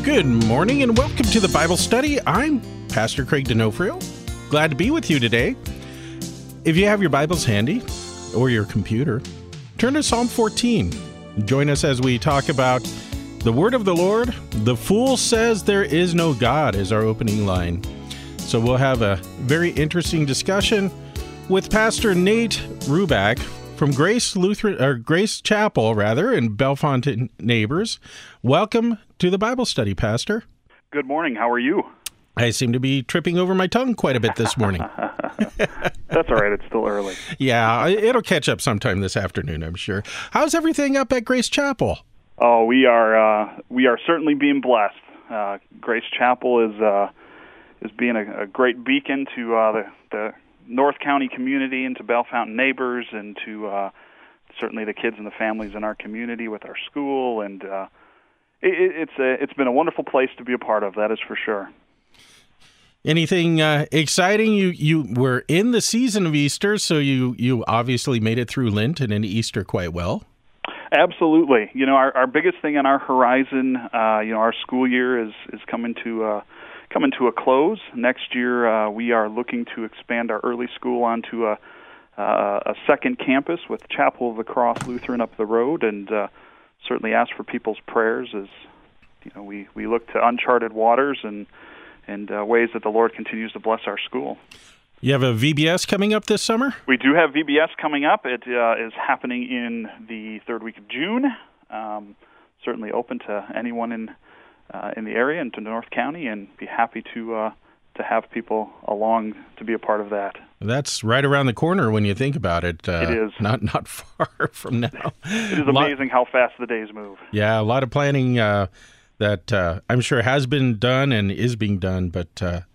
Good morning and welcome to the Bible study. I'm Pastor Craig D'Onofrio. Glad to be with you today. If you have your Bibles handy or your computer, turn to Psalm 14. Join us as we talk about the word of the Lord. The fool says there is no God is our opening line. So we'll have a very interesting discussion with Pastor Nate Ruback from Grace Chapel, in Bellefonte Neighbors. Welcome to the Bible study, Pastor. Good morning. How are you? I seem to be tripping over my tongue quite a bit this morning. That's all right. It's still early. Yeah, it'll catch up sometime this afternoon, I'm sure. How's everything up at Grace Chapel? Oh, we are certainly being blessed. Grace Chapel is being a great beacon to the North County community and to Bellefonte Neighbors and to certainly the kids and the families in our community with our school. And it's been a wonderful place to be a part of, that is for sure. Anything exciting? You were in the season of Easter, so you obviously made it through Lent and into Easter quite well. Absolutely. You know, our biggest thing on our horizon, our school year is coming to a close. Next year, we are looking to expand our early school onto a second campus with Chapel of the Cross Lutheran up the road, and certainly ask for people's prayers as we look to uncharted waters and ways that the Lord continues to bless our school. You have a VBS coming up this summer? We do have VBS coming up. It is happening in the third week of June. Certainly open to anyone in the area and to North County, and be happy to have people along to be a part of that. That's right around the corner when you think about it. It is. Not far from now. It is amazing how fast the days move. Yeah, a lot of planning that I'm sure has been done and is being done, but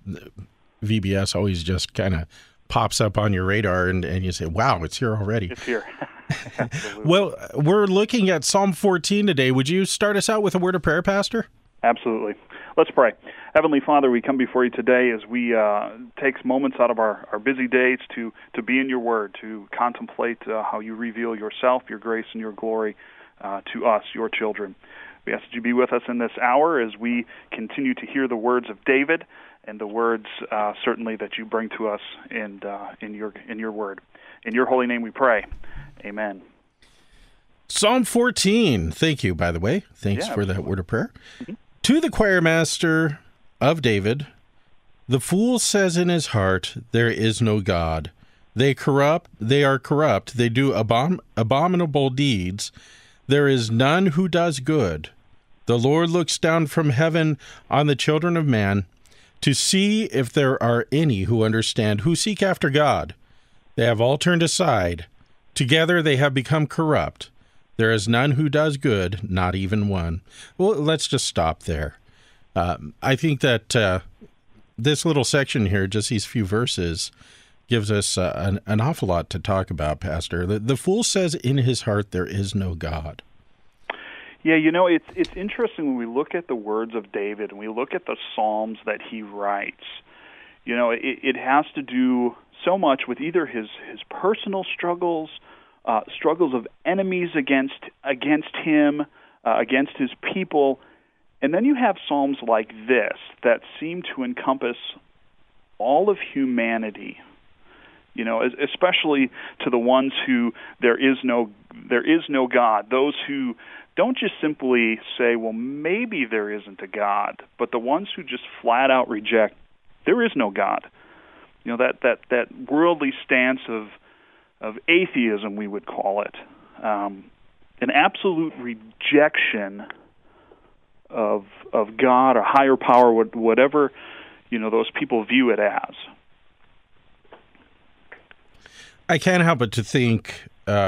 VBS always just kind of pops up on your radar and you say, wow, it's here already. It's here. Well, we're looking at Psalm 14 today. Would you start us out with a word of prayer, Pastor? Absolutely. Let's pray. Heavenly Father, we come before you today as we take moments out of our busy days to be in your word, to contemplate how you reveal yourself, your grace, and your glory to us, your children. We ask that you be with us in this hour as we continue to hear the words of David and the words certainly that you bring to us in your word. In your holy name we pray. Amen. Psalm 14. Thank you, by the way. Thanks for that word of prayer. Mm-hmm. To the choir master of David, the fool says in his heart, there is no God. They are corrupt. They do abominable deeds. There is none who does good. The Lord looks down from heaven on the children of man to see if there are any who understand, who seek after God. They have all turned aside. Together they have become corrupt. There is none who does good, not even one. Well, let's just stop there. I think that this little section here, just these few verses, gives us an awful lot to talk about, Pastor. The fool says in his heart there is no God. Yeah, it's interesting when we look at the words of David and we look at the Psalms that he writes. It has to do so much with either his personal struggles, struggles of enemies against him, against his people. And then you have Psalms like this that seem to encompass all of humanity, especially to the ones who there is no God, those who don't just simply say, well, maybe there isn't a God, but the ones who just flat out reject, there is no God. That worldly stance of atheism, we would call it, an absolute rejection of God or higher power, whatever those people view it as. I can't help but to think,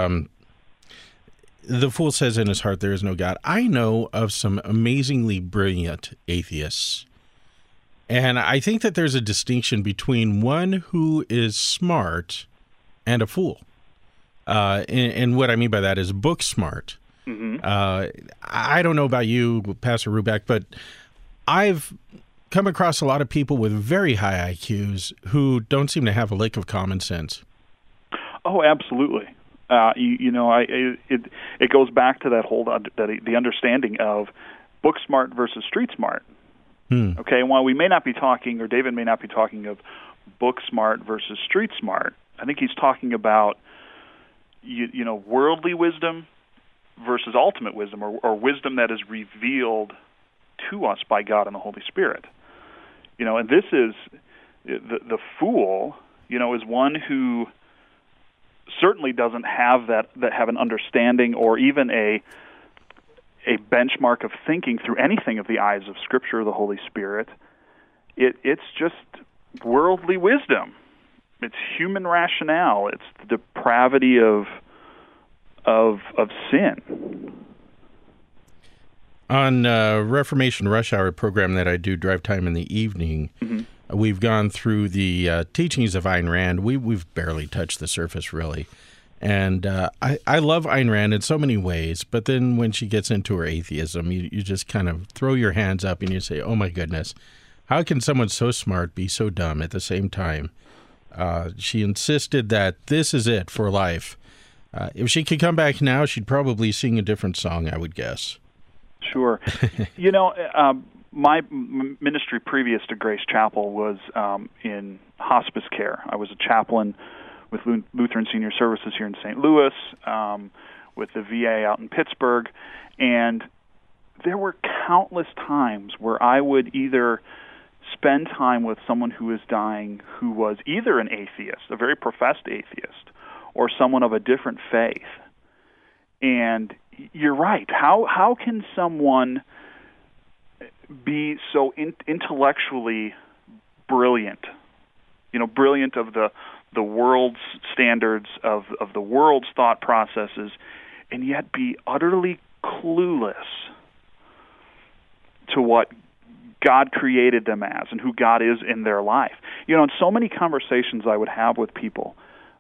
the fool says in his heart there is no God. I know of some amazingly brilliant atheists, and I think that there's a distinction between one who is smart and a fool. And what I mean by that is book smart. Mm-hmm. I don't know about you, Pastor Ruback, but I've come across a lot of people with very high IQs who don't seem to have a lick of common sense. Oh, absolutely. It goes back to that whole the understanding of book smart versus street smart. Okay, and while we may not be talking, or David may not be talking of book smart versus street smart, I think he's talking about worldly wisdom versus ultimate wisdom, or wisdom that is revealed to us by God and the Holy Spirit. And this is the fool. Is one who certainly doesn't have have an understanding or even a benchmark of thinking through anything of the eyes of Scripture or the Holy Spirit. It's just worldly wisdom. It's human rationale. It's the depravity of sin. On Reformation Rush Hour program that I do, Drive Time in the Evening, we've gone through the teachings of Ayn Rand. We've barely touched the surface, really. And I love Ayn Rand in so many ways, but then when she gets into her atheism, you just kind of throw your hands up and you say, oh my goodness, how can someone so smart be so dumb at the same time? She insisted that this is it for life. If she could come back now, she'd probably sing a different song, I would guess. Sure. My ministry previous to Grace Chapel was in hospice care. I was a chaplain with Lutheran Senior Services here in St. Louis, with the VA out in Pittsburgh, and there were countless times where I would either spend time with someone who was dying who was either an atheist, a very professed atheist, or someone of a different faith. And you're right. How can someone be so intellectually brilliant? Brilliant of the world's standards, of the world's thought processes, and yet be utterly clueless to what God created them as and who God is in their life. In so many conversations I would have with people,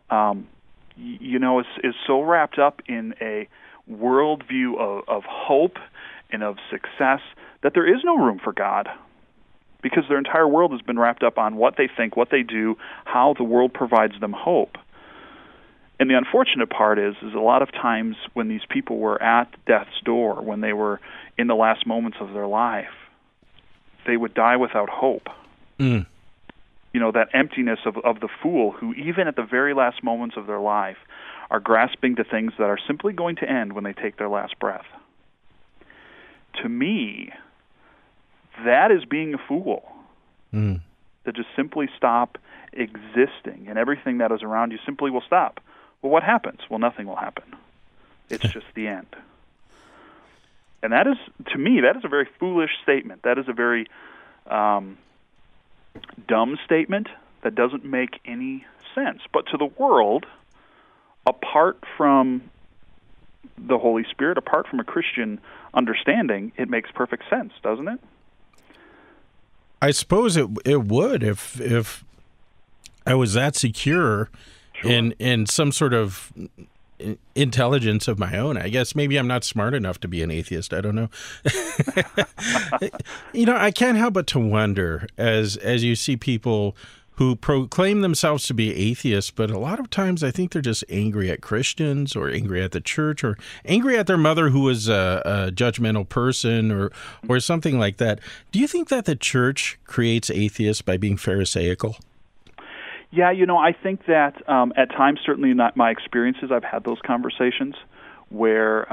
is so wrapped up in a worldview of hope and of success that there is no room for God, because their entire world has been wrapped up on what they think, what they do, how the world provides them hope. And the unfortunate part is a lot of times when these people were at death's door, when they were in the last moments of their life, they would die without hope. That emptiness of the fool who, even at the very last moments of their life, are grasping to things that are simply going to end when they take their last breath. To me, that is being a fool. To just simply stop existing, and everything that is around you simply will stop. Well, what happens? Well, nothing will happen. It's just the end. And that is, to me, that is a very foolish statement. That is a very dumb statement that doesn't make any sense. But to the world, apart from the Holy Spirit, apart from a Christian understanding, it makes perfect sense, doesn't it? I suppose it would if I was that secure in some sort of intelligence of my own. I guess maybe I'm not smart enough to be an atheist. I don't know. I can't help but to wonder as you see people who proclaim themselves to be atheists, but a lot of times I think they're just angry at Christians or angry at the church or angry at their mother who was a judgmental person or something like that. Do you think that the church creates atheists by being pharisaical? Yeah, I think that at times, certainly in my experiences, I've had those conversations where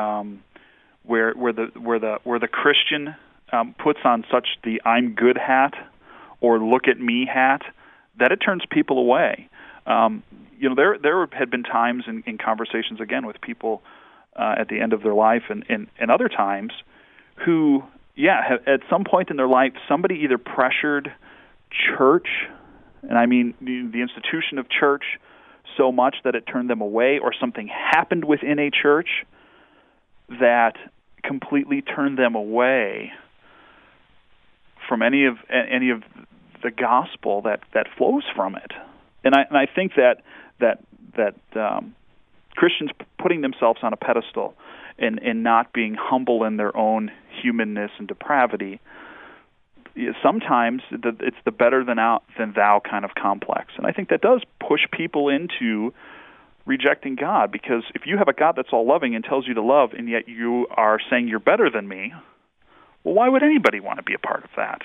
the Christian puts on such the "I'm good" hat or "look at me" hat that it turns people away. There had been times in conversations again with people at the end of their life and other times who, at some point in their life, somebody either pressured church. And I mean the institution of church so much that it turned them away, or something happened within a church that completely turned them away from any of the gospel that flows from it. And I think that Christians putting themselves on a pedestal and not being humble in their own humanness and depravity, sometimes it's the better than thou kind of complex. And I think that does push people into rejecting God, because if you have a God that's all loving and tells you to love, and yet you are saying you're better than me, Well, why would anybody want to be a part of that?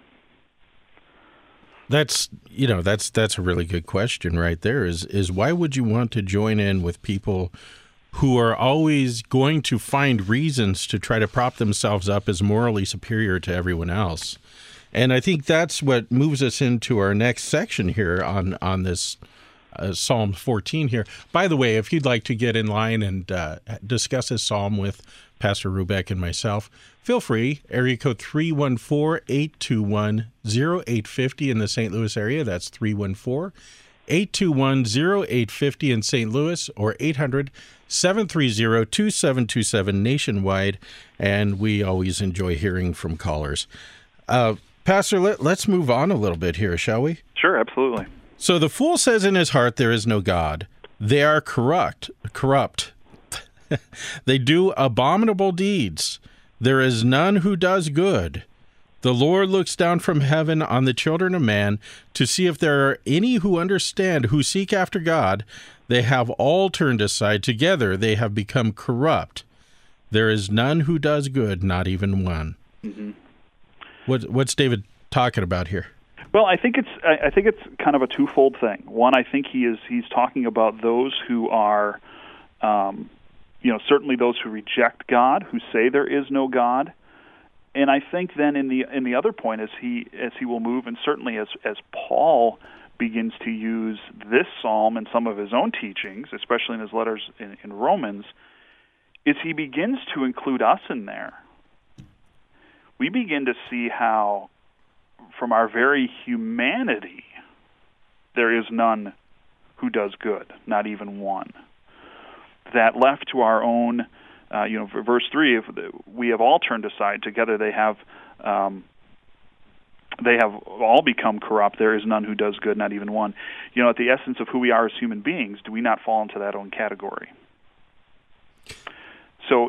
That's a really good question right there. Is why would you want to join in with people who are always going to find reasons to try to prop themselves up as morally superior to everyone else? And I think that's what moves us into our next section here on this Psalm 14 here. By the way, if you'd like to get in line and discuss this psalm with Pastor Rubeck and myself, feel free. Area code 314-821-0850 in the St. Louis area. That's 314-821-0850 in St. Louis, or 800-730-2727 nationwide. And we always enjoy hearing from callers. Pastor, let's move on a little bit here, shall we? Sure, absolutely. So the fool says in his heart, there is no God. They are corrupt. They do abominable deeds. There is none who does good. The Lord looks down from heaven on the children of man to see if there are any who understand, who seek after God. They have all turned aside. Together they have become corrupt. There is none who does good, not even one. Mm-hmm. What's David talking about here? Well, I think it's kind of a twofold thing. One, I think he's talking about those who are, certainly those who reject God, who say there is no God. And I think then in the other point, as he will move, and certainly as Paul begins to use this psalm in some of his own teachings, especially in his letters in Romans, is he begins to include us in there. We begin to see how, from our very humanity, there is none who does good, not even one. That left to our own, for verse 3, if we have all turned aside, together they have all become corrupt. There is none who does good, not even one. At the essence of who we are as human beings, do we not fall into that own category? So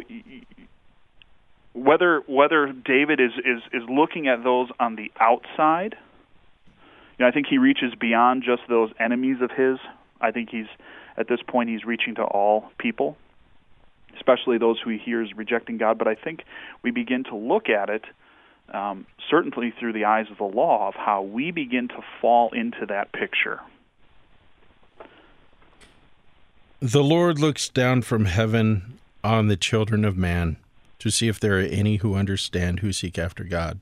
whether David is looking at those on the outside, I think he reaches beyond just those enemies of his. I think at this point he's reaching to all people, especially those who he hears rejecting God. But I think we begin to look at it, certainly through the eyes of the law, of how we begin to fall into that picture. The Lord looks down from heaven on the children of man to see if there are any who understand, who seek after God.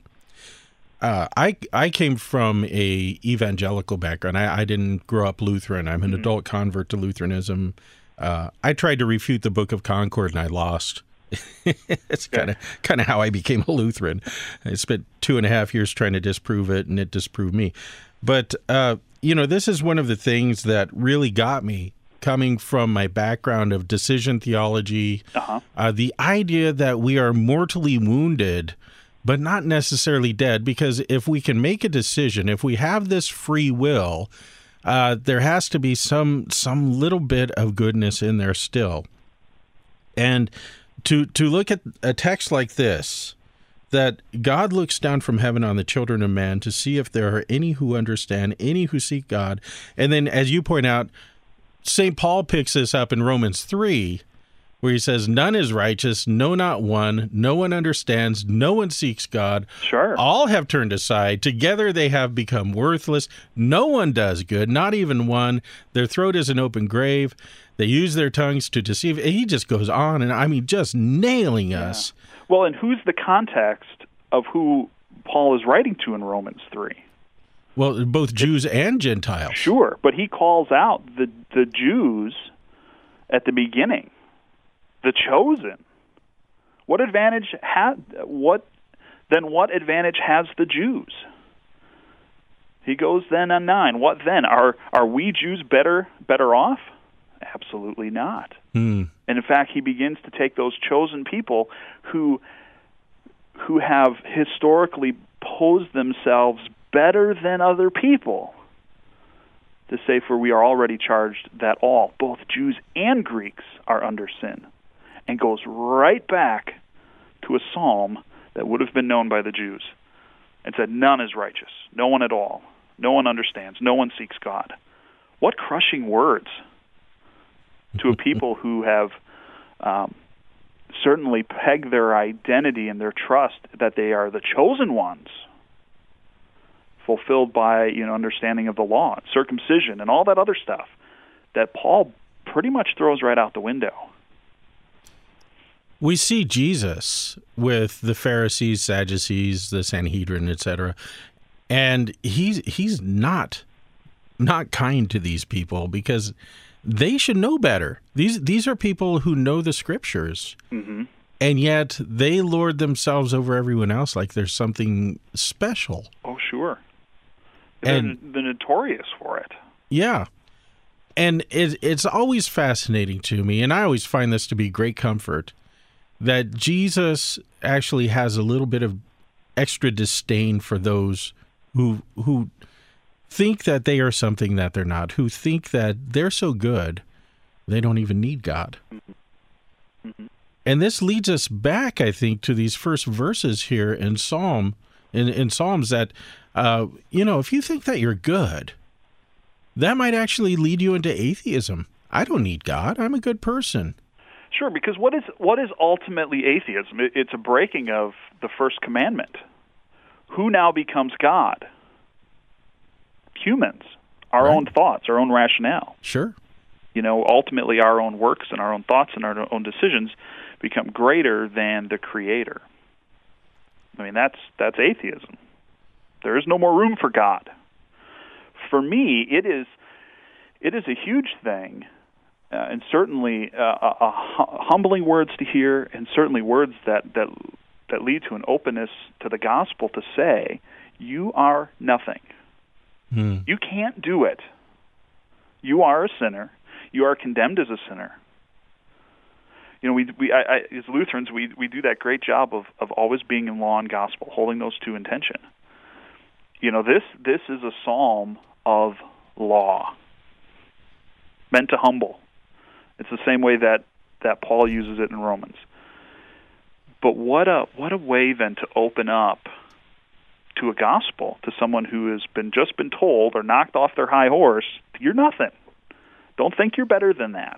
I came from a evangelical background. I didn't grow up Lutheran. I'm an adult convert to Lutheranism. I tried to refute the Book of Concord, and I lost. It's kind of how I became a Lutheran. I spent 2.5 years trying to disprove it, and it disproved me. But, this is one of the things that really got me, coming from my background of decision theology, the idea that we are mortally wounded, but not necessarily dead, because if we can make a decision, if we have this free will, there has to be some little bit of goodness in there still. And to look at a text like this, that God looks down from heaven on the children of man to see if there are any who understand, any who seek God, and then, as you point out, St. Paul picks this up in Romans 3, where he says, none is righteous, no, not one. No one understands. No one seeks God. Sure. All have turned aside. Together they have become worthless. No one does good, not even one. Their throat is an open grave. They use their tongues to deceive. He just goes on, and just nailing us. Well, and who's the context of who Paul is writing to in Romans 3? Well, both Jews and Gentiles. Sure, but he calls out the Jews at the beginning, the chosen. What advantage has the Jews? He goes then on 9. What then? Are we Jews better off? Absolutely not. And in fact, he begins to take those chosen people who have historically posed themselves better than other people, to say, for we are already charged that all, both Jews and Greeks, are under sin, and goes right back to a psalm that would have been known by the Jews, and said, none is righteous, no one at all, no one understands, no one seeks God. What crushing words to a people who have certainly peg their identity and their trust that they are the chosen ones, fulfilled by understanding of the law, circumcision, and all that other stuff that Paul pretty much throws right out the window. We see Jesus with the Pharisees, Sadducees, the Sanhedrin, etc., and he's not kind to these people because they should know better. These are people who know the Scriptures, and yet they lord themselves over everyone else like there's something special. Oh, sure. And they're notorious for it. Yeah. And it's always fascinating to me, and I always find this to be great comfort, that Jesus actually has a little bit of extra disdain for those who think that they are something that they're not, who think that they're so good they don't even need God. And this leads us back, I think, to these first verses here in Psalms that, if you think that you're good, that might actually lead you into atheism. I don't need God. I'm a good person. Sure, because what is ultimately atheism? It's a breaking of the first commandment. Who now becomes God? Humans, our own thoughts, our own rationale. Sure. Ultimately our own works and our own thoughts and our own decisions become greater than the Creator. I mean, that's atheism. There is no more room for God. For me, it is a huge thing, and certainly humbling words to hear, and certainly words that lead to an openness to the gospel to say, you are nothing. You can't do it. You are a sinner. You are condemned as a sinner. We as Lutherans, we do that great job of always being in law and gospel, holding those two in tension. This is a psalm of law, meant to humble. It's the same way that Paul uses it in Romans. But what a way then to open up to a gospel to someone who has just been told or knocked off their high horse, you're nothing. Don't think you're better than that.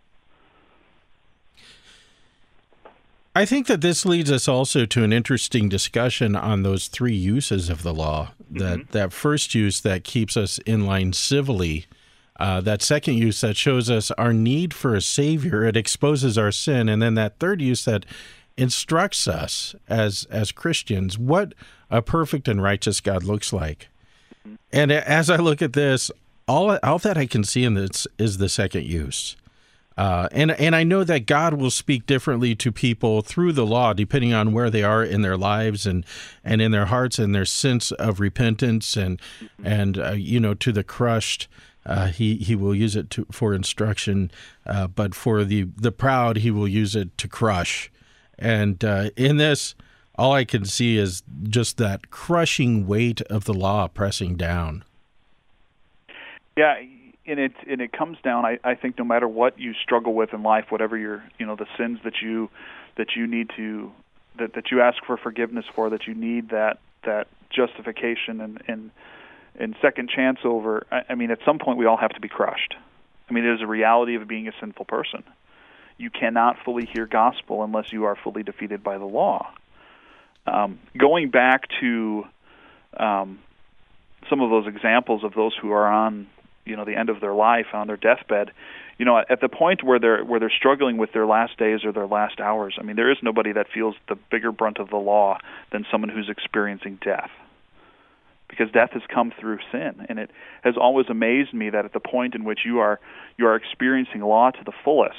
I think that this leads us also to an interesting discussion on those three uses of the law. That first use that keeps us in line civilly, that second use that shows us our need for a Savior, it exposes our sin, and then that third use that instructs us as Christians what a perfect and righteous God looks like. And as I look at this, all that I can see in this is the second use. And I know that God will speak differently to people through the law, depending on where they are in their lives and in their hearts and their sense of repentance and to the crushed, he will use it for instruction, but for the proud, he will use it to crush. And in this, all I can see is just that crushing weight of the law pressing down. Yeah. And it comes down. I think no matter what you struggle with in life, whatever your the sins that you need to that you ask for forgiveness for, that you need that justification and second chance over. I mean, at some point we all have to be crushed. I mean, there's a reality of being a sinful person. You cannot fully hear gospel unless you are fully defeated by the law. Going back to some of those examples of those who are on the end of their life, on their deathbed, at the point where they're struggling with their last days or their last hours, I mean, there is nobody that feels the bigger brunt of the law than someone who's experiencing death. Because death has come through sin, and it has always amazed me that at the point in which you are experiencing law to the fullest,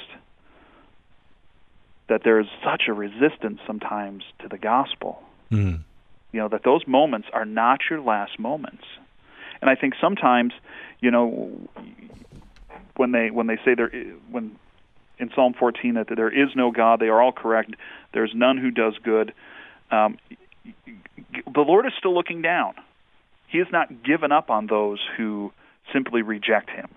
that there is such a resistance sometimes to the gospel. That those moments are not your last moments. And I think sometimes, when they say when in Psalm 14 that there is no God, they are all correct, there's none who does good, the Lord is still looking down. He has not given up on those who simply reject him.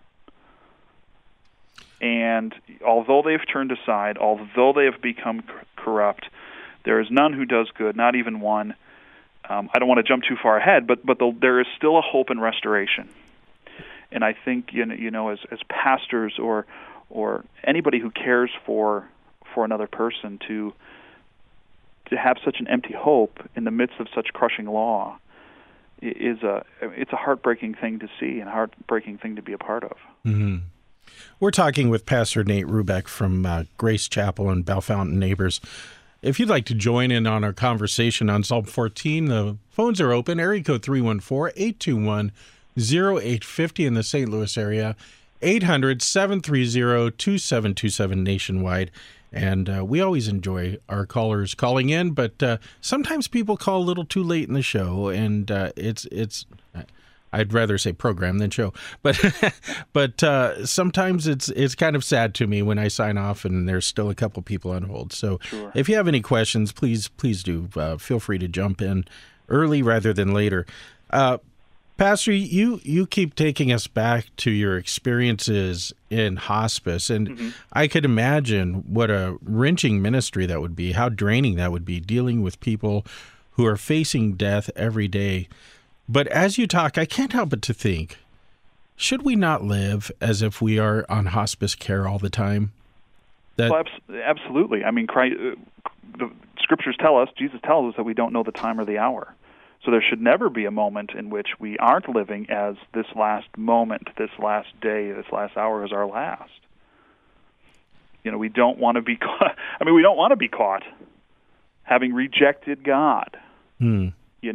And although they have turned aside, although they have become corrupt, there is none who does good, not even one. I don't want to jump too far ahead, but there is still a hope and restoration. And I think as pastors or anybody who cares for for another person to have such an empty hope in the midst of such crushing law it's a heartbreaking thing to see and a heartbreaking thing to be a part of. Mm-hmm. We're talking with Pastor Nate Rubeck from Grace Chapel and Bellefontaine Neighbors. If you'd like to join in on our conversation on Psalm 14, the phones are open. Area code 314-821-0850 in the St. Louis area, 800-730-2727 nationwide. And we always enjoy our callers calling in, but sometimes people call a little too late in the show, and it's I'd rather say program than show, but sometimes it's kind of sad to me when I sign off and there's still a couple people on hold. So sure. If you have any questions, please do feel free to jump in early rather than later. Pastor, you keep taking us back to your experiences in hospice, and mm-hmm. I could imagine what a wrenching ministry that would be, how draining that would be, dealing with people who are facing death every day. But as you talk, I can't help but to think, should we not live as if we are on hospice care all the time? Well, absolutely. I mean, the Scriptures tell us, Jesus tells us that we don't know the time or the hour. So there should never be a moment in which we aren't living as this last moment, this last day, this last hour is our last. We don't want to be caught. We don't want to be caught having rejected God. Hmm.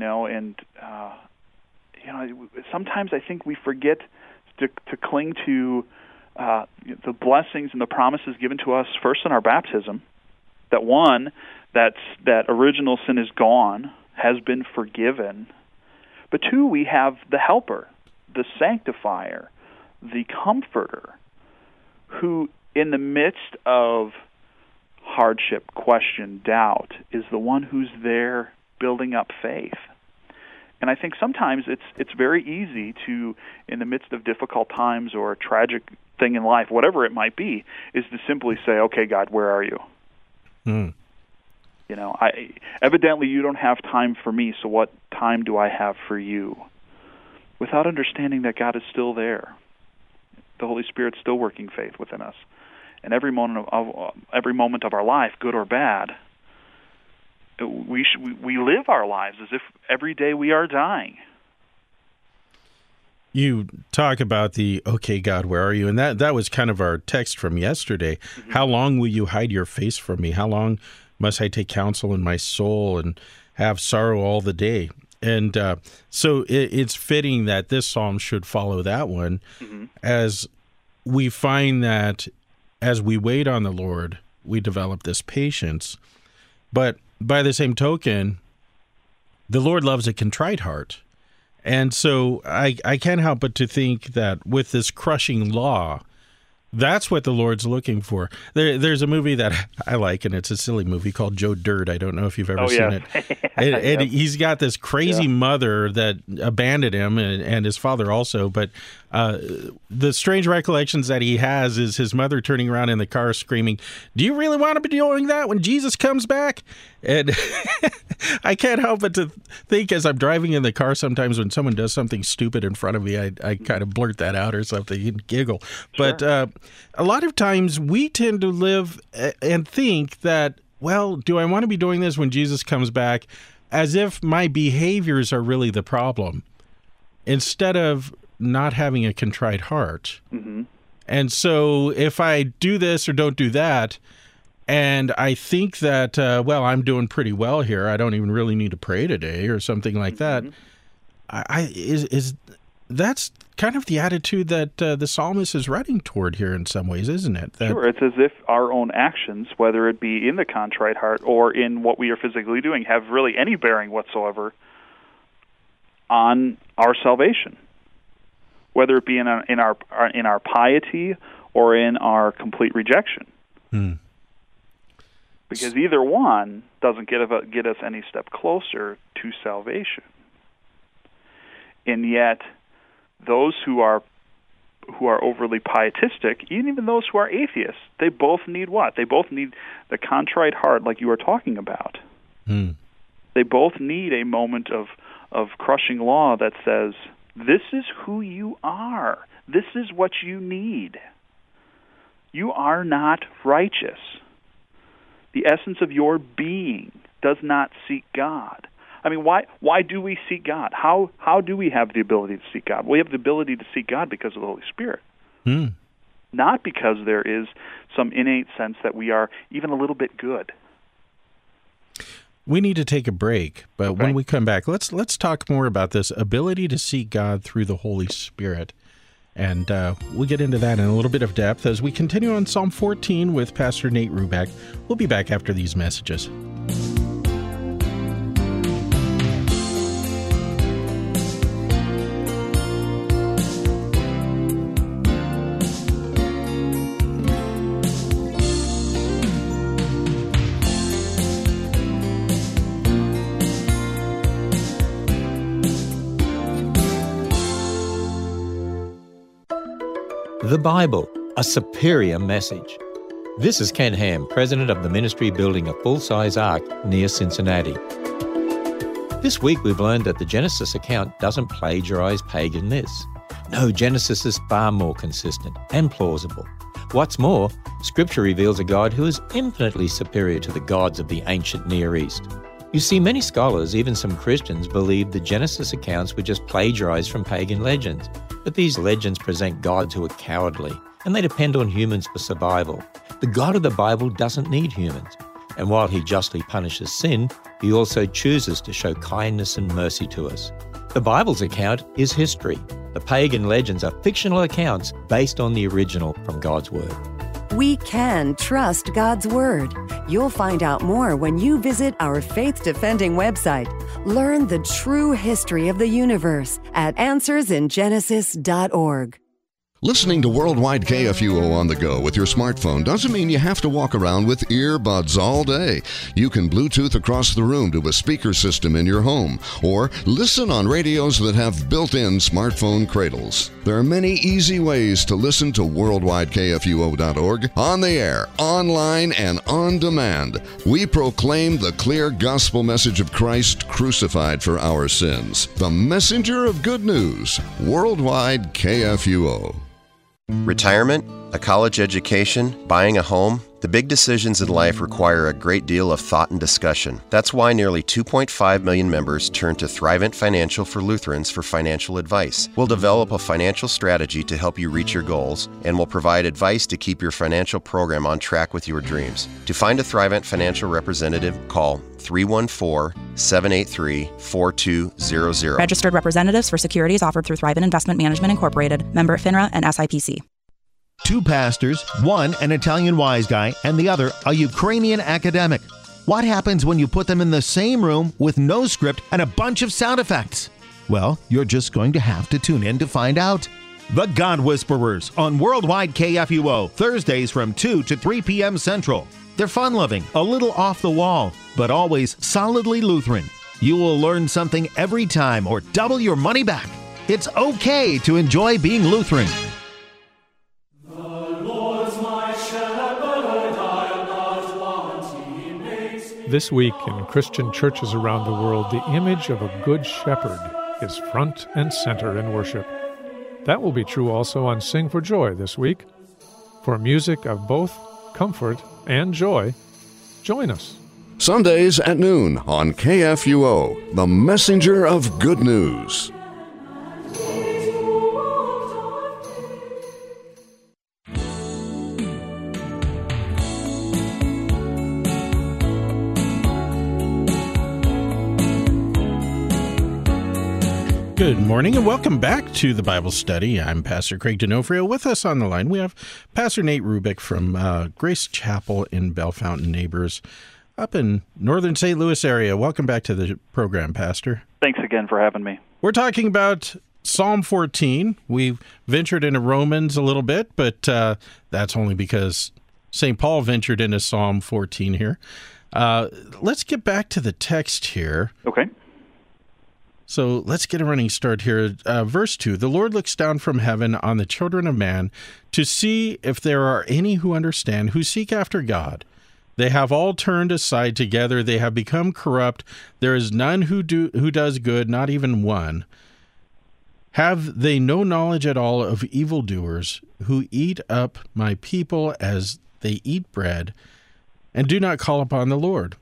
Sometimes I think we forget to cling to the blessings and the promises given to us first in our baptism. That original sin is gone, has been forgiven. But two, we have the helper, the sanctifier, the comforter, who in the midst of hardship, question, doubt, is the one who's there building up faith. And I think sometimes it's very easy to, in the midst of difficult times or a tragic thing in life, whatever it might be, is to simply say, okay, God, where are you? Mm. Evidently you don't have time for me, so what time do I have for you? Without understanding that God is still there. The Holy Spirit's still working faith within us. And every moment of our life, good or bad, we live our lives as if every day we are dying. You talk about the, okay, God, where are you? And that was kind of our text from yesterday. Mm-hmm. How long will you hide your face from me? How long must I take counsel in my soul and have sorrow all the day? And so it's fitting that this psalm should follow that one, mm-hmm. as we find that as we wait on the Lord, we develop this patience. But by the same token, the Lord loves a contrite heart. And so I can't help but to think that with this crushing law, that's what the Lord's looking for. There's a movie that I like, and it's a silly movie called Joe Dirt. I don't know if you've ever seen it. And he's got this crazy mother that abandoned him, and his father also. But the strange recollections that he has is his mother turning around in the car screaming, "Do you really want to be doing that when Jesus comes back?" And I can't help but to think, as I'm driving in the car, sometimes when someone does something stupid in front of me, I kind of blurt that out or something and giggle. Sure. But a lot of times we tend to live and think that, well, do I want to be doing this when Jesus comes back, as if my behaviors are really the problem, instead of not having a contrite heart. Mm-hmm. And so if I do this or don't do that, and I think that, I'm doing pretty well here, I don't even really need to pray today or something like that, that's kind of the attitude that the psalmist is writing toward here in some ways, isn't it? Sure, it's as if our own actions, whether it be in the contrite heart or in what we are physically doing, have really any bearing whatsoever on our salvation, whether it be in our piety or in our complete rejection. Hmm. Because either one doesn't get us any step closer to salvation. And yet, those who are overly pietistic, even those who are atheists, they both need what? They both need the contrite heart, like you were talking about. Mm. They both need a moment of crushing law that says, this is who you are. This is what you need. You are not righteous. the essence of your being does not seek God. I mean, why do we seek God? How do we have the ability to seek God? We have the ability to seek God because of the Holy Spirit. Not because there is some innate sense that we are even a little bit good. We need to take a break, but when we come back, let's talk more about this ability to seek God through the Holy Spirit. And we'll get into that in a little bit of depth as we continue on Psalm 14 with Pastor Nate Rubeck. We'll be back after these messages. The Bible, a superior message. This is Ken Ham, president of the ministry building a full-size ark near Cincinnati. This week we've learned that the Genesis account doesn't plagiarize pagan myths. No, Genesis is far more consistent and plausible. What's more, Scripture reveals a God who is infinitely superior to the gods of the ancient Near East. You see, many scholars, even some Christians, believe the Genesis accounts were just plagiarized from pagan legends. But these legends present gods who are cowardly, and they depend on humans for survival. The God of the Bible doesn't need humans. And while he justly punishes sin, he also chooses to show kindness and mercy to us. The Bible's account is history. The pagan legends are fictional accounts based on the original from God's Word. We can trust God's Word. You'll find out more when you visit our faith-defending website. Learn the true history of the universe at AnswersInGenesis.org. Listening to Worldwide KFUO on the go with your smartphone doesn't mean you have to walk around with earbuds all day. You can Bluetooth across the room to a speaker system in your home, or listen on radios that have built-in smartphone cradles. There are many easy ways to listen to WorldwideKFUO.org on the air, online, and on demand. We proclaim the clear gospel message of Christ crucified for our sins. The messenger of good news, Worldwide KFUO. Retirement, a college education, buying a home, the big decisions in life require a great deal of thought and discussion. That's why nearly 2.5 million members turn to Thrivent Financial for Lutherans for financial advice. We'll develop a financial strategy to help you reach your goals, and we'll provide advice to keep your financial program on track with your dreams. To find a Thrivent financial representative, call 314-783-4200. Registered representatives for securities offered through Thrivent Investment Management Incorporated, member FINRA and SIPC. Two pastors, one an Italian wise guy and the other a Ukrainian academic. What happens when you put them in the same room with no script and a bunch of sound effects? Well, you're just going to have to tune in to find out. The God Whisperers on Worldwide KFUO, Thursdays from 2 to 3 p.m. Central. They're fun-loving, a little off the wall, but always solidly Lutheran. You will learn something every time or double your money back. It's okay to enjoy being Lutheran. This week in Christian churches around the world, the image of a good shepherd is front and center in worship. That will be true also on Sing for Joy this week. For music of both comfort and joy, join us. Sundays at noon on KFUO, the messenger of good news. Good morning and welcome back to the Bible Study. I'm Pastor Craig D'Onofrio. With us on the line, we have Pastor Nate Rubeck from Grace Chapel in Bellefontaine Neighbors up in northern St. Louis area. Welcome back to the program, Pastor. Thanks again for having me. We're talking about Psalm 14. We've ventured into Romans a little bit, but that's only because St. Paul ventured into Psalm 14 here. Let's get back to the text here. Okay. So let's get a running start here. Verse 2, the Lord looks down from heaven on the children of man to see if there are any who understand, who seek after God. They have all turned aside together. They have become corrupt. There is none who does good, not even one. Have they no knowledge at all of evildoers who eat up my people as they eat bread? and do not call upon the Lord.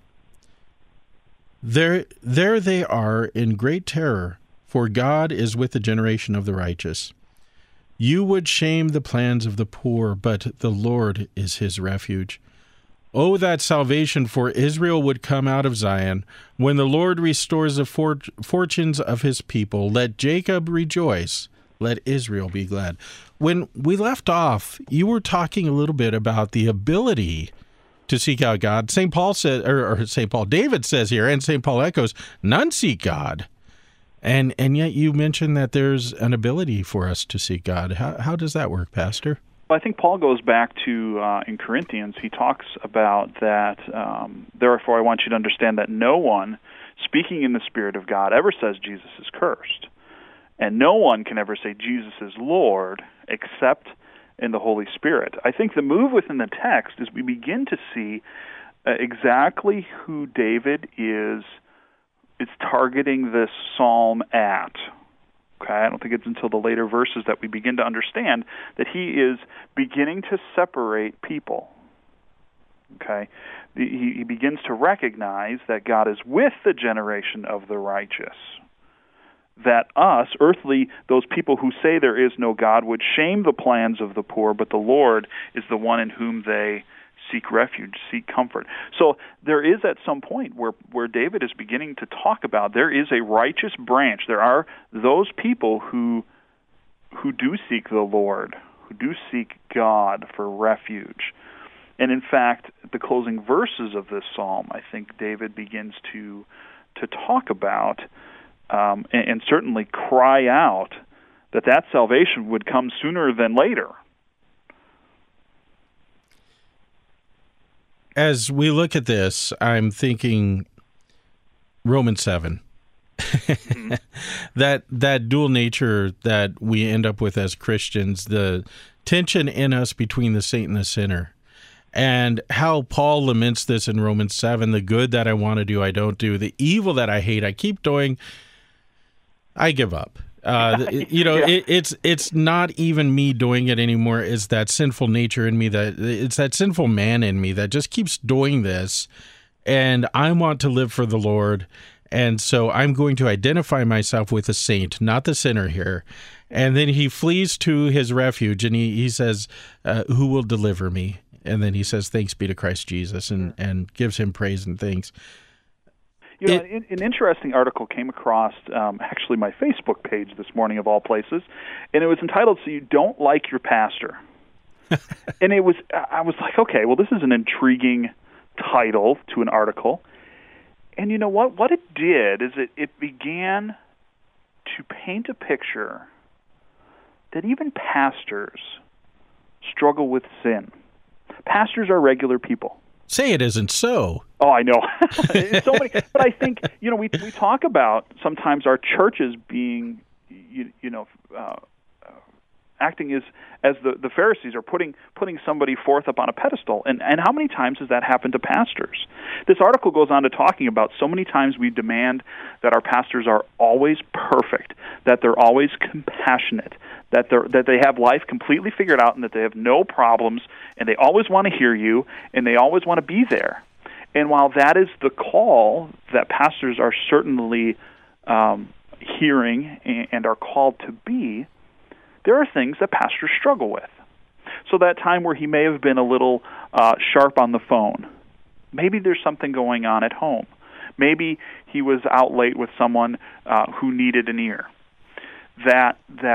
There they are in great terror, for God is with the generation of the righteous. You would shame the plans of the poor, but the Lord is his refuge. Oh, that salvation for Israel would come out of Zion. When the Lord restores the fortunes of his people, let Jacob rejoice, let Israel be glad. When we left off, you were talking a little bit about the ability to seek out God. St. Paul said, or St. Paul, David says here, and St. Paul echoes, none seek God. And yet you mentioned that there's an ability for us to seek God. How does that work, Pastor? Well, I think Paul goes back to, in Corinthians, he talks about that, therefore I want you to understand that no one speaking in the Spirit of God ever says Jesus is cursed. And no one can ever say Jesus is Lord except in the Holy Spirit. I think the move within the text is we begin to see exactly who David is targeting this psalm at. Okay, I don't think it's until the later verses that we begin to understand that he is beginning to separate people. Okay, he begins to recognize that God is with the generation of the righteous. That us, earthly, those people who say there is no God, would shame the plans of the poor, but the Lord is the one in whom they seek refuge, seek comfort. So there is at some point where David is beginning to talk about there is a righteous branch. There are those people who do seek the Lord, who do seek God for refuge. And in fact, the closing verses of this psalm, I think David begins to talk about and certainly cry out that salvation would come sooner than later. As we look at this, I'm thinking Romans 7. Mm-hmm. that dual nature that we end up with as Christians, the tension in us between the saint and the sinner, and how Paul laments this in Romans 7, the good that I want to do, I don't do, the evil that I hate, I keep doing, I give up. It's not even me doing it anymore. It's that sinful nature in me, it's that sinful man in me that just keeps doing this, and I want to live for the Lord, and so I'm going to identify myself with the saint, not the sinner here. And then he flees to his refuge, and he says, who will deliver me? And then he says, thanks be to Christ Jesus, and gives him praise and thanks. An interesting article came across actually my Facebook page this morning, of all places, and it was entitled, So You Don't Like Your Pastor. And I was like, okay, well, this is an intriguing title to an article. And you know what? What it did is it began to paint a picture that even pastors struggle with sin. Pastors are regular people. Say it isn't so. Oh, I know. So many, but I think we talk about sometimes our churches being acting as the Pharisees are putting somebody forth up on a pedestal, and how many times has that happened to pastors? This article goes on to talking about so many times we demand that our pastors are always perfect, that they're always compassionate, that they have life completely figured out, and that they have no problems, and they always want to hear you, and they always want to be there. And while that is the call that pastors are certainly hearing and are called to be, there are things that pastors struggle with. So that time where he may have been a little sharp on the phone, maybe there's something going on at home. Maybe he was out late with someone who needed an ear. That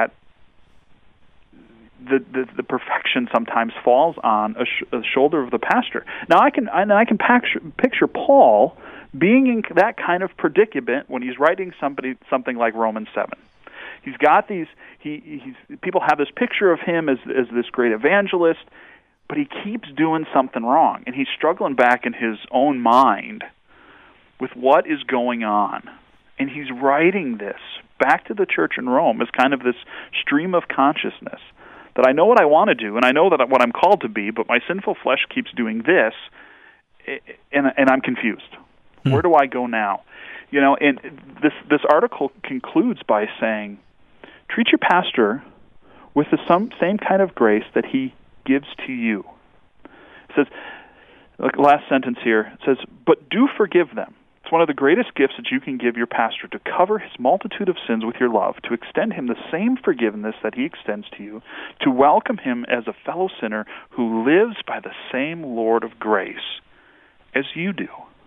the perfection sometimes falls on a shoulder of the pastor. Now I can picture Paul being in that kind of predicament when he's writing something like Romans 7. He's got these. People have this picture of him as this great evangelist, but he keeps doing something wrong, and he's struggling back in his own mind with what is going on, and he's writing this back to the church in Rome as kind of this stream of consciousness that I know what I want to do, and I know that what I'm called to be, but my sinful flesh keeps doing this, and I'm confused. Where do I go now? And this article concludes by saying, treat your pastor with the same kind of grace that he gives to you. It says, Look, last sentence here. It says, "But do forgive them." It's one of the greatest gifts that you can give your pastor, to cover his multitude of sins with your love, to extend him the same forgiveness that he extends to you, to welcome him as a fellow sinner who lives by the same Lord of grace as you do.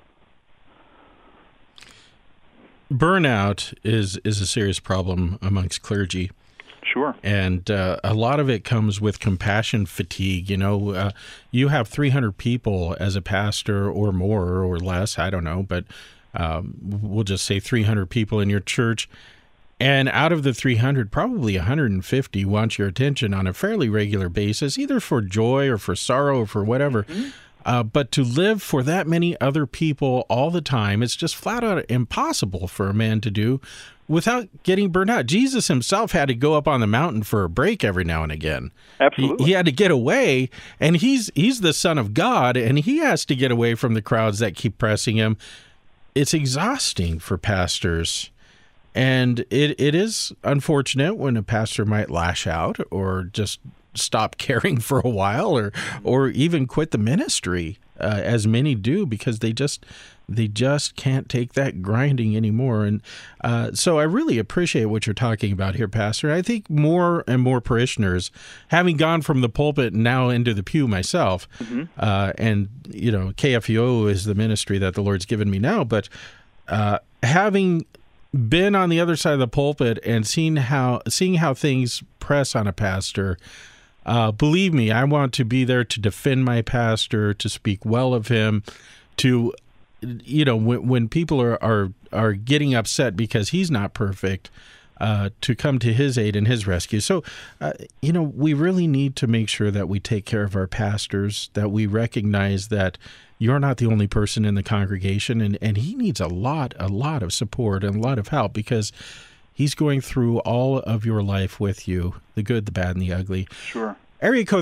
Burnout is a serious problem amongst clergy. Sure. And a lot of it comes with compassion fatigue. You have 300 people as a pastor, or more or less, I don't know, but we'll just say 300 people in your church. And out of the 300, probably 150 want your attention on a fairly regular basis, either for joy or for sorrow or for whatever. Mm-hmm. But to live for that many other people all the time, it's just flat out impossible for a man to do without getting burned out. Jesus himself had to go up on the mountain for a break every now and again. Absolutely. He had to get away, and he's the Son of God, and he has to get away from the crowds that keep pressing him. It's exhausting for pastors, and it is unfortunate when a pastor might lash out or just stop caring for a while, or even quit the ministry, as many do, because they just can't take that grinding anymore. And so I really appreciate what you're talking about here, Pastor. I think more and more parishioners, having gone from the pulpit and now into the pew myself, mm-hmm. And KFUO is the ministry that the Lord's given me now, but having been on the other side of the pulpit and seeing how things press on a pastor, believe me, I want to be there to defend my pastor, to speak well of him, to, when people are getting upset because he's not perfect, to come to his aid and his rescue. So, we really need to make sure that we take care of our pastors, that we recognize that you're not the only person in the congregation, and he needs a lot of support and a lot of help, because he's going through all of your life with you, the good, the bad, and the ugly. Sure. Area code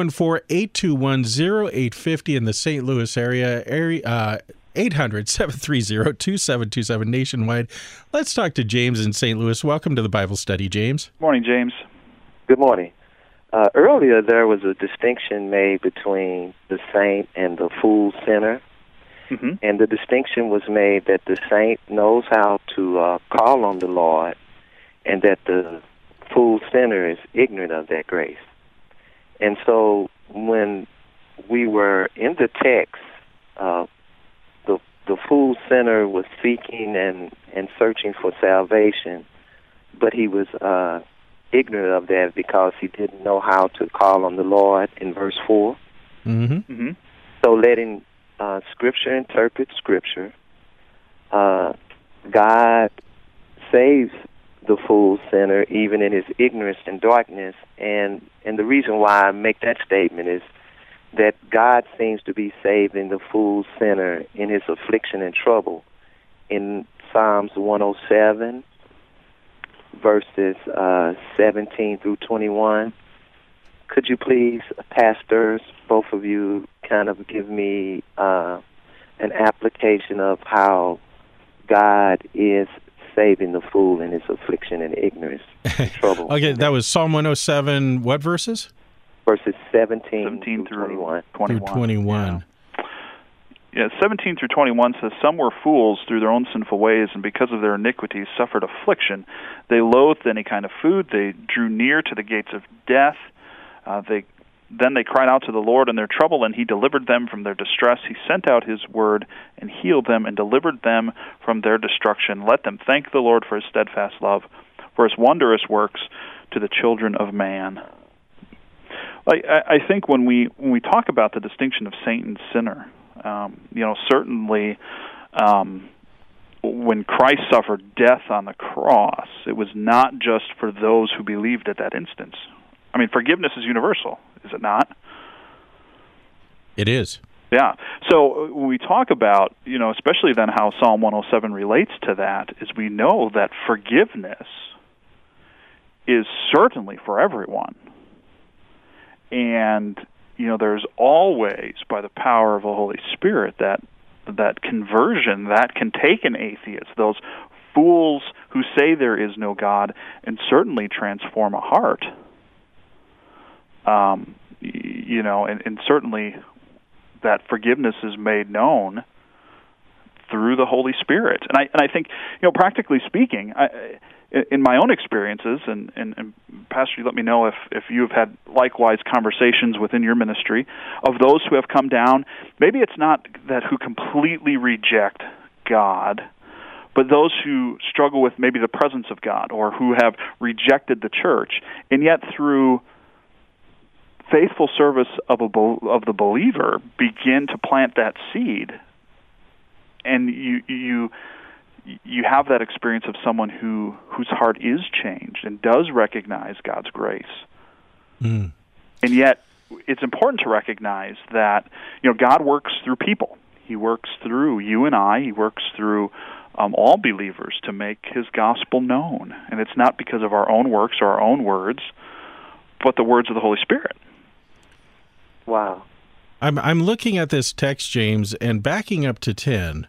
314-821-0850 in the St. Louis area. 800-730-2727 nationwide. Let's talk to James in St. Louis. Welcome to the Bible Study, James. Morning, James. Good morning. Earlier, there was a distinction made between the saint and the fool sinner. Mm-hmm. And the distinction was made that the saint knows how to call on the Lord, and that the fool sinner is ignorant of that grace. And so when we were in the text, the fool sinner was seeking and searching for salvation, but he was ignorant of that because he didn't know how to call on the Lord in verse 4. Mm-hmm. Mm-hmm. So letting Scripture interpret Scripture, God saves the fool sinner even in his ignorance and darkness. And the reason why I make that statement is that God seems to be saving the fool sinner in his affliction and trouble. In Psalms 107, verses 17 through 21, could you please, pastors, both of you, kind of give me an application of how God is saving the fool in his affliction and ignorance and trouble? Okay, that was Psalm 107, what verses? Verses 17 through 21. Through 21. Yeah, 17 through 21 says, "Some were fools through their own sinful ways, and because of their iniquities suffered affliction. They loathed any kind of food. They drew near to the gates of death. Then they cried out to the Lord in their trouble, and he delivered them from their distress. He sent out his word and healed them and delivered them from their destruction. Let them thank the Lord for his steadfast love, for his wondrous works to the children of man." I think when we talk about the distinction of saint and sinner, certainly when Christ suffered death on the cross, it was not just for those who believed at that instance. I mean, forgiveness is universal, is it not? It is. Yeah. So when we talk about, especially then how Psalm 107 relates to that, is we know that forgiveness is certainly for everyone. And, there's always, by the power of the Holy Spirit, that conversion that can take an atheist, those fools who say there is no God, and certainly transform a heart. And certainly that forgiveness is made known through the Holy Spirit. And I think, practically speaking, in my own experiences, and Pastor, you let me know if you've had likewise conversations within your ministry of those who have come down. Maybe it's not that who completely reject God, but those who struggle with maybe the presence of God, or who have rejected the church, and yet through faithful service of the believer begin to plant that seed, and you have that experience of someone whose heart is changed and does recognize God's grace. And yet it's important to recognize that God works through people. He works through you and I. He works through all believers to make His gospel known. And it's not because of our own works or our own words, but the words of the Holy Spirit. Wow. I'm looking at this text, James, and backing up to 10.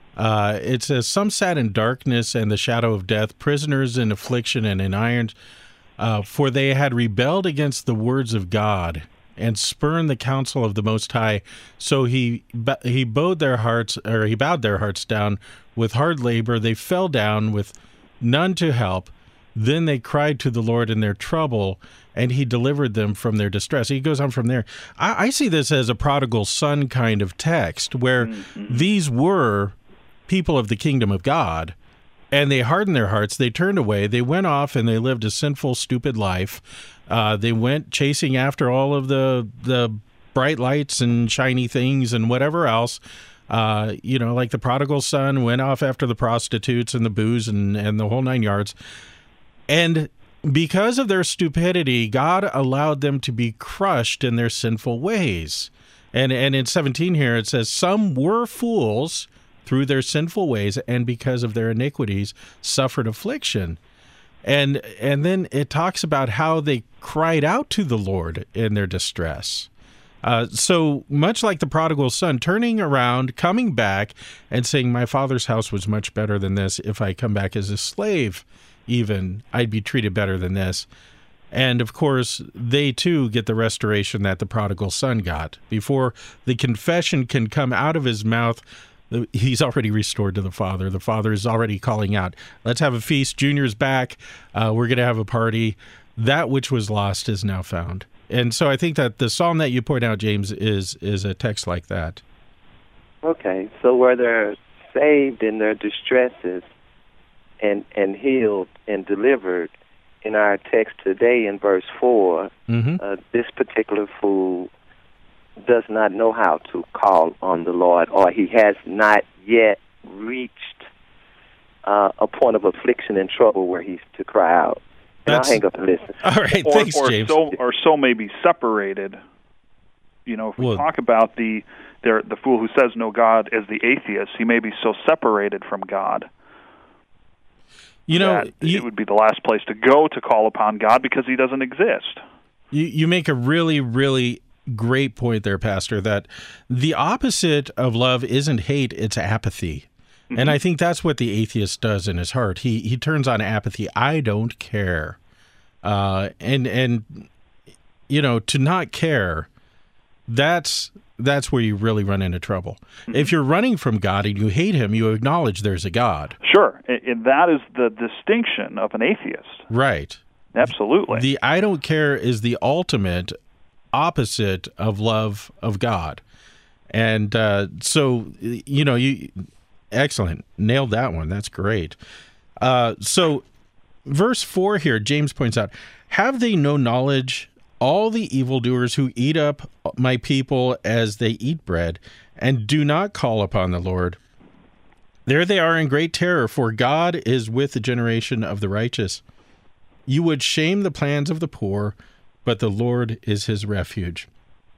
It says, "Some sat in darkness and the shadow of death, prisoners in affliction and in irons, for they had rebelled against the words of God and spurned the counsel of the Most High. So he bowed their hearts down with hard labor. They fell down with none to help. Then they cried to the Lord in their trouble, and He delivered them from their distress." He goes on from there. I see this as a prodigal son kind of text, where these were people of the kingdom of God, and they hardened their hearts. They turned away. They went off and they lived a sinful, stupid life. They went chasing after all of the bright lights and shiny things and whatever else. Like the prodigal son went off after the prostitutes and the booze and the whole 9 yards. And because of their stupidity, God allowed them to be crushed in their sinful ways. And in 17 here, it says, "Some were fools through their sinful ways, and because of their iniquities suffered affliction." And then it talks about how they cried out to the Lord in their distress. So much like the prodigal son, turning around, coming back, and saying, "My father's house was much better than this. If I come back as a slave, even, I'd be treated better than this." And, of course, they, too, get the restoration that the prodigal son got. Before the confession can come out of his mouth, he's already restored to the Father. The Father is already calling out, "Let's have a feast. Junior's back. We're going to have a party." That which was lost is now found. And so I think that the psalm that you point out, James, is a text like that. Okay, so where they're saved in their distresses and healed and delivered, in our text today in verse 4, this particular fool does not know how to call on the Lord, or he has not yet reached a point of affliction and trouble where he's to cry out. And I'll hang up and listen. All right, thanks, James. So may be separated. If we talk about the fool who says no God as the atheist, he may be so separated from God. It would be the last place to go to call upon God because He doesn't exist. You make a really, really great point there, Pastor, that the opposite of love isn't hate, it's apathy. And I think that's what the atheist does in his heart. He turns on apathy. I don't care. To not care, that's where you really run into trouble. If you're running from God and you hate Him, you acknowledge there's a God. Sure, and that is the distinction of an atheist. Right. Absolutely. The I don't care is the ultimate opposite of love of God. And you excellent. Nailed that one. That's great. So verse 4 here, James points out, "Have they no knowledge, all the evildoers who eat up my people as they eat bread, and do not call upon the Lord? There they are in great terror, for God is with the generation of the righteous. You would shame the plans of the poor, but the Lord is his refuge."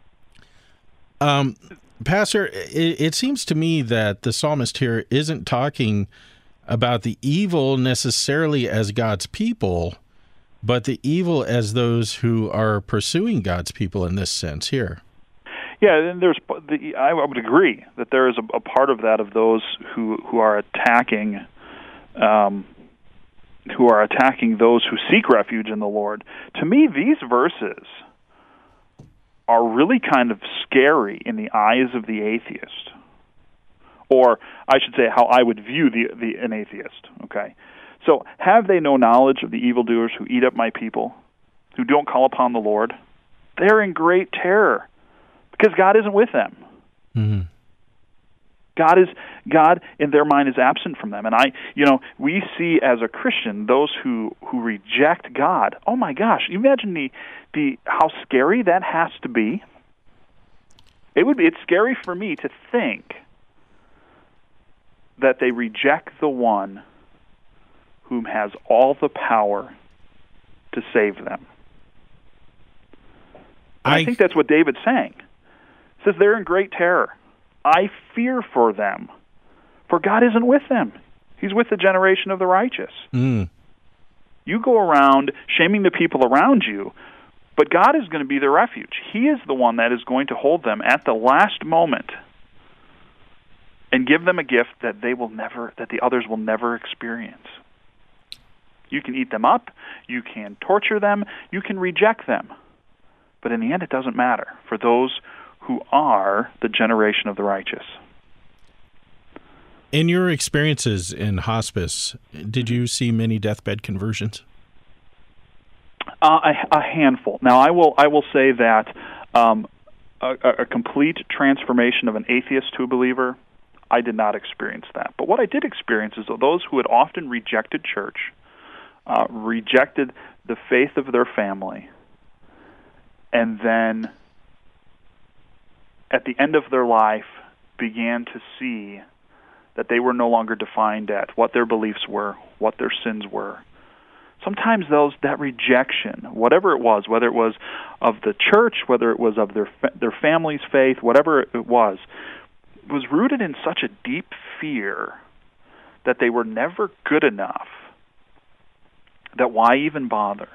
Pastor, it seems to me that the psalmist here isn't talking about the evil necessarily as God's people, but the evil as those who are pursuing God's people in this sense here. Yeah, and I would agree that there is a part of that of those who are attacking those who seek refuge in the Lord. To me, these verses are really kind of scary in the eyes of the atheist. Or I should say how I would view an atheist. Okay, so have they no knowledge of the evildoers who eat up my people, who don't call upon the Lord? They're in great terror because God isn't with them. Mm-hmm. God in their mind is absent from them. And we see as a Christian those who reject God. Oh my gosh, imagine the how scary that has to be. It's scary for me to think that they reject the one whom has all the power to save them. I think that's what David's saying. He says they're in great terror. I fear for them, for God isn't with them. He's with the generation of the righteous. Mm. You go around shaming the people around you, but God is going to be their refuge. He is the one that is going to hold them at the last moment and give them a gift that the others will never experience. You can eat them up, you can torture them, you can reject them. But in the end, it doesn't matter for those who are the generation of the righteous. In your experiences in hospice, did you see many deathbed conversions? A handful. Now, I will say that a complete transformation of an atheist to a believer, I did not experience that. But what I did experience is those who had often rejected church, rejected the faith of their family, and then at the end of their life began to see that they were no longer defined at what their beliefs were, what their sins were. Sometimes that rejection, whatever it was, whether it was of the church, whether it was of their family's faith, whatever it was rooted in such a deep fear that they were never good enough, that why even bother?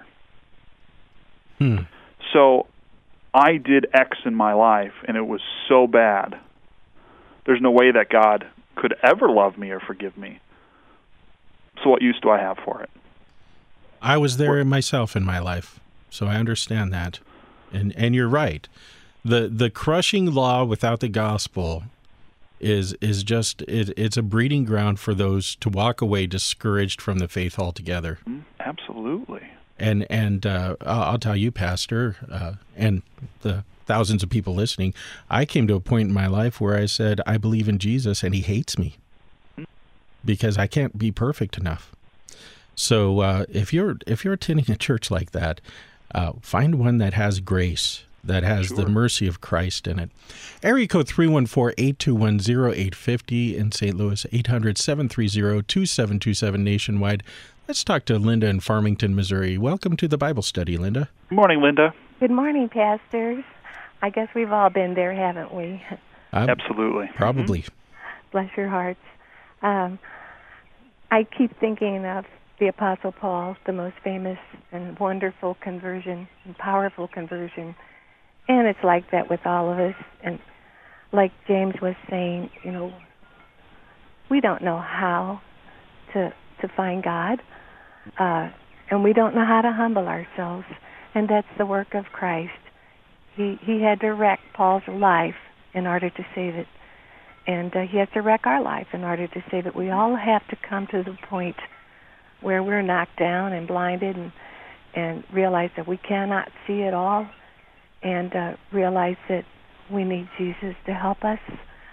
So I did X in my life, and it was so bad. There's no way that God could ever love me or forgive me. So what use do I have for it? I was there myself in my life, so I understand that. And you're right. The crushing law without the gospel is just it's a breeding ground for those to walk away discouraged from the faith altogether. Absolutely. And I'll tell you, Pastor, and the thousands of people listening, I came to a point in my life where I said, I believe in Jesus, and he hates me because I can't be perfect enough. So if you're attending a church like that, find one that has grace, that has the mercy of Christ in it. Area code 314-821-0850 in St. Louis, 800-730-2727 nationwide. Let's talk to Linda in Farmington, Missouri. Welcome to the Bible study, Linda. Good morning, Linda. Good morning, pastors. I guess we've all been there, haven't we? Absolutely. Probably. Bless your hearts. I keep thinking of the Apostle Paul, the most famous and wonderful conversion and powerful conversion. And it's like that with all of us. And like James was saying, we don't know how to find God. And we don't know how to humble ourselves. And that's the work of Christ. He had to wreck Paul's life in order to save it. And he has to wreck our life in order to save it. We all have to come to the point where we're knocked down and blinded and realize that we cannot see it all, and realize that we need Jesus to help us.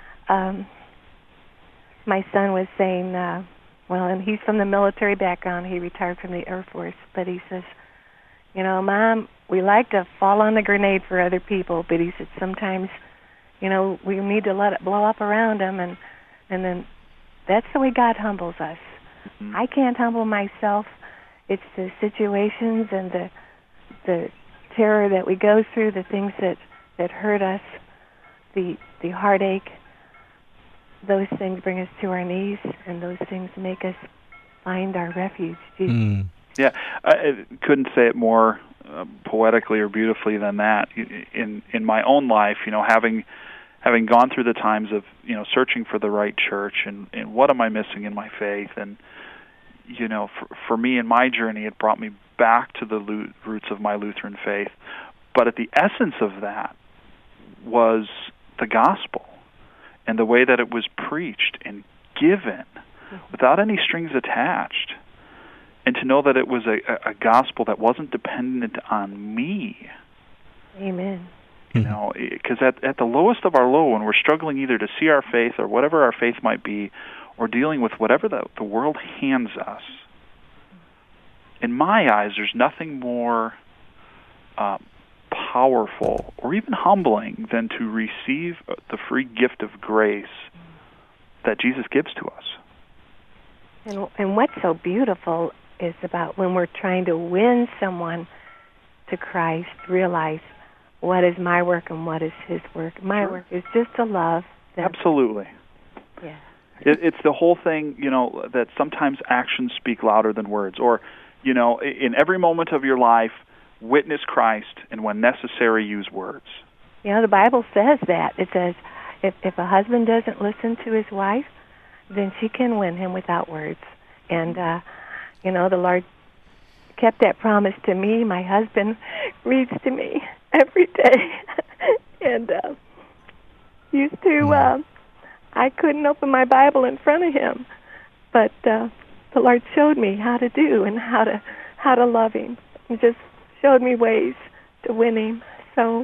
My son was saying, and he's from the military background. He retired from the Air Force, but he says, Mom, we like to fall on the grenade for other people, but he said sometimes, we need to let it blow up around them, and then that's the way God humbles us. Mm-hmm. I can't humble myself. It's the situations and the terror that we go through, the things that hurt us, the heartache. Those things bring us to our knees, and those things make us find our refuge. Jesus. Yeah, I couldn't say it more poetically or beautifully than that. In my own life, having gone through the times of searching for the right church and what am I missing in my faith, and for me in my journey, it brought me back to the roots of my Lutheran faith. But at the essence of that was the gospel and the way that it was preached and given without any strings attached. And to know that it was a gospel that wasn't dependent on me. Amen. You know, because at the lowest of our low, when we're struggling either to see our faith or whatever our faith might be, or dealing with whatever the world hands us, in my eyes, there's nothing more powerful or even humbling than to receive the free gift of grace that Jesus gives to us. And what's so beautiful is about when we're trying to win someone to Christ, realize what is my work and what is his work. My work is just to love them. Absolutely. Yeah. It's the whole thing, you know, that sometimes actions speak louder than words. Or, you know, in every moment of your life, witness Christ, and when necessary, use words. You know, the Bible says that. It says if a husband doesn't listen to his wife, then she can win him without words. And, you know, the Lord kept that promise to me. My husband reads to me every day. And used to, I couldn't open my Bible in front of him. But the Lord showed me how to do and how to love him. He just showed me ways to win him. So...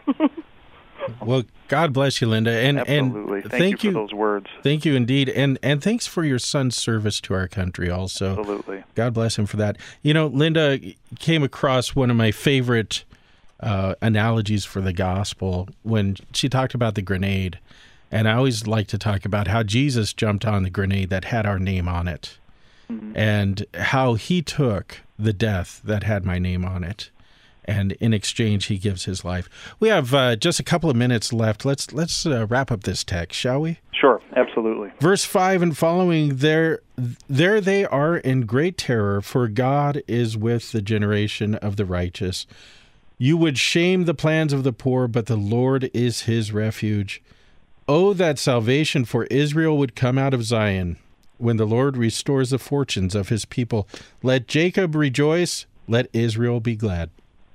Well, God bless you, Linda, Absolutely. And thank you for those words. Thank you indeed, and thanks for your son's service to our country. Also, absolutely. God bless him for that. You know, Linda came across one of my favorite analogies for the gospel when she talked about the grenade, and I always like to talk about how Jesus jumped on the grenade that had our name on it, and how he took the death that had my name on it. And in exchange, he gives his life. We have just a couple of minutes left. Let's wrap up this text, shall we? Sure, absolutely. Verse 5 and following, there they are in great terror, for God is with the generation of the righteous. You would shame the plans of the poor, but the Lord is his refuge. Oh, that salvation for Israel would come out of Zion, when the Lord restores the fortunes of his people. Let Jacob rejoice, let Israel be glad.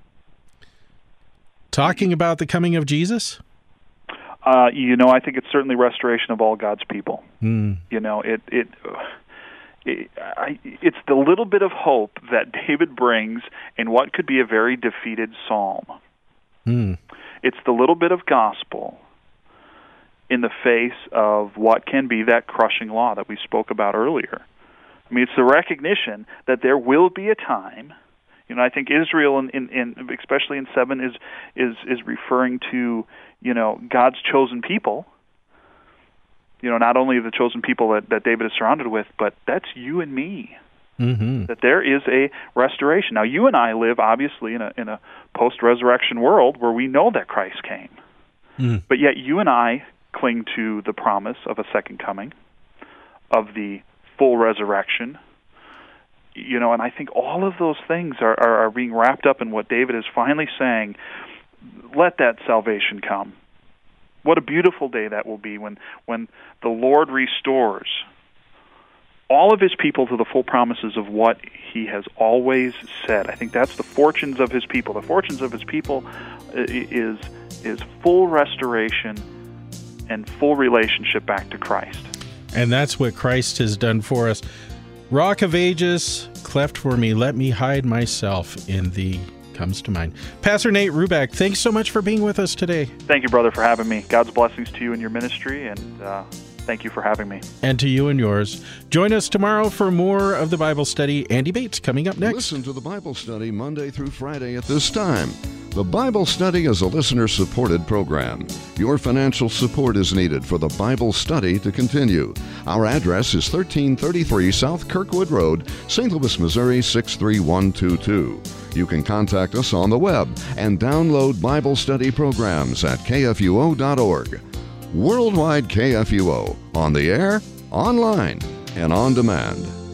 Talking about the coming of Jesus? You know, I think it's certainly restoration of all God's people. You know, it's the little bit of hope that David brings in what could be a very defeated psalm. It's the little bit of gospel in the face of what can be that crushing law that we spoke about earlier. I mean, it's the recognition that there will be a time. You know, I think Israel, in especially in 7, is referring to, you know, God's chosen people. You know, not only the chosen people that David is surrounded with, but that's you and me. That there is a restoration. Now, you and I live obviously in a post-resurrection world where we know that Christ came, but yet you and I cling to the promise of a second coming, of the full resurrection. You know, and I think all of those things are being wrapped up in what David is finally saying, let that salvation come. What a beautiful day that will be when the Lord restores all of his people to the full promises of what he has always said. I think that's the fortunes of his people. The fortunes of his people is full restoration and full relationship back to Christ. And that's what Christ has done for us. Rock of Ages, cleft for me, let me hide myself in thee, comes to mind. Pastor Nate Ruback, thanks so much for being with us today. Thank you, brother, for having me. God's blessings to you and your ministry, and thank you for having me. And to you and yours. Join us tomorrow for more of the Bible study. Andy Bates coming up next. Listen to the Bible study Monday through Friday at this time. The Bible study is a listener-supported program. Your financial support is needed for the Bible study to continue. Our address is 1333 South Kirkwood Road, St. Louis, Missouri 63122. You can contact us on the web and download Bible study programs at kfuo.org. Worldwide KFUO, on the air, online, and on demand.